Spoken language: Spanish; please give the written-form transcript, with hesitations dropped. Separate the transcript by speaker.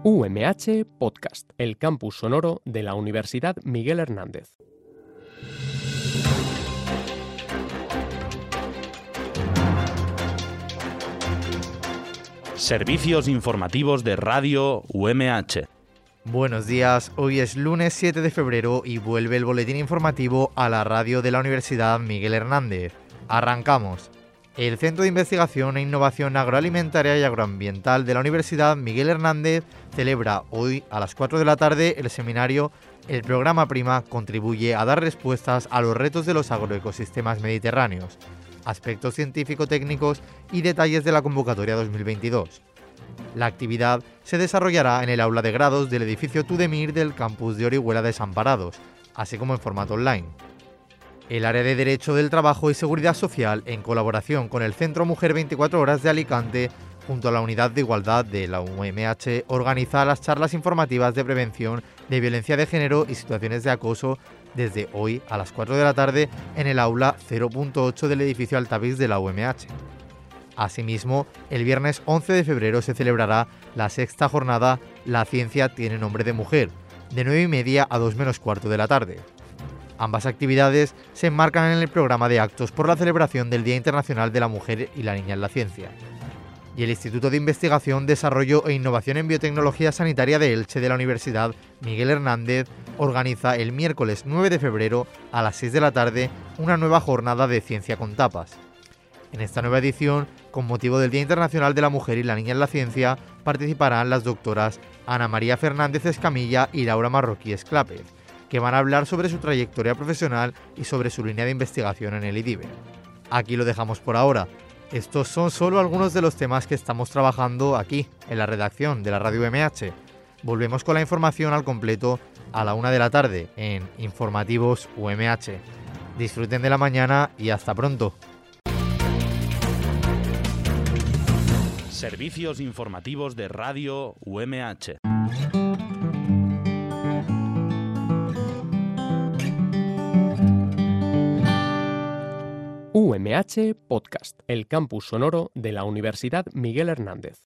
Speaker 1: UMH Podcast, el campus sonoro de la Universidad Miguel Hernández.
Speaker 2: Servicios informativos de Radio UMH.
Speaker 3: Buenos días, hoy es lunes 7 de febrero y vuelve el boletín informativo a la radio de la Universidad Miguel Hernández. Arrancamos. El Centro de Investigación e Innovación Agroalimentaria y Agroambiental de la Universidad Miguel Hernández celebra hoy a las 4 de la tarde el seminario El programa PRIMA contribuye a dar respuestas a los retos de los agroecosistemas mediterráneos, aspectos científico-técnicos y detalles de la convocatoria 2022. La actividad se desarrollará en el aula de grados del edificio Tudemir del campus de Orihuela Desamparados, así como en formato online. El área de Derecho del Trabajo y Seguridad Social, en colaboración con el Centro Mujer 24 Horas de Alicante, junto a la Unidad de Igualdad de la UMH, organiza las charlas informativas de prevención de violencia de género y situaciones de acoso desde hoy a las 4 de la tarde en el aula 0.8 del edificio Altavix de la UMH. Asimismo, el viernes 11 de febrero se celebrará la sexta jornada La Ciencia tiene nombre de mujer, de 9:30 a 2 menos cuarto de la tarde. Ambas actividades se enmarcan en el programa de actos por la celebración del Día Internacional de la Mujer y la Niña en la Ciencia. Y el Instituto de Investigación, Desarrollo e Innovación en Biotecnología Sanitaria de Elche de la Universidad Miguel Hernández organiza el miércoles 9 de febrero a las 6 de la tarde una nueva jornada de Ciencia con Tapas. En esta nueva edición, con motivo del Día Internacional de la Mujer y la Niña en la Ciencia, participarán las doctoras Ana María Fernández Escamilla y Laura Marroquí Esclápez, que van a hablar sobre su trayectoria profesional y sobre su línea de investigación en el IDIVE. Aquí lo dejamos por ahora. Estos son solo algunos de los temas que estamos trabajando aquí, en la redacción de la Radio UMH. Volvemos con la información al completo a la 1 de la tarde en Informativos UMH. Disfruten de la mañana y hasta pronto.
Speaker 2: Servicios informativos de Radio UMH.
Speaker 1: UMH Podcast, el campus sonoro de la Universidad Miguel Hernández.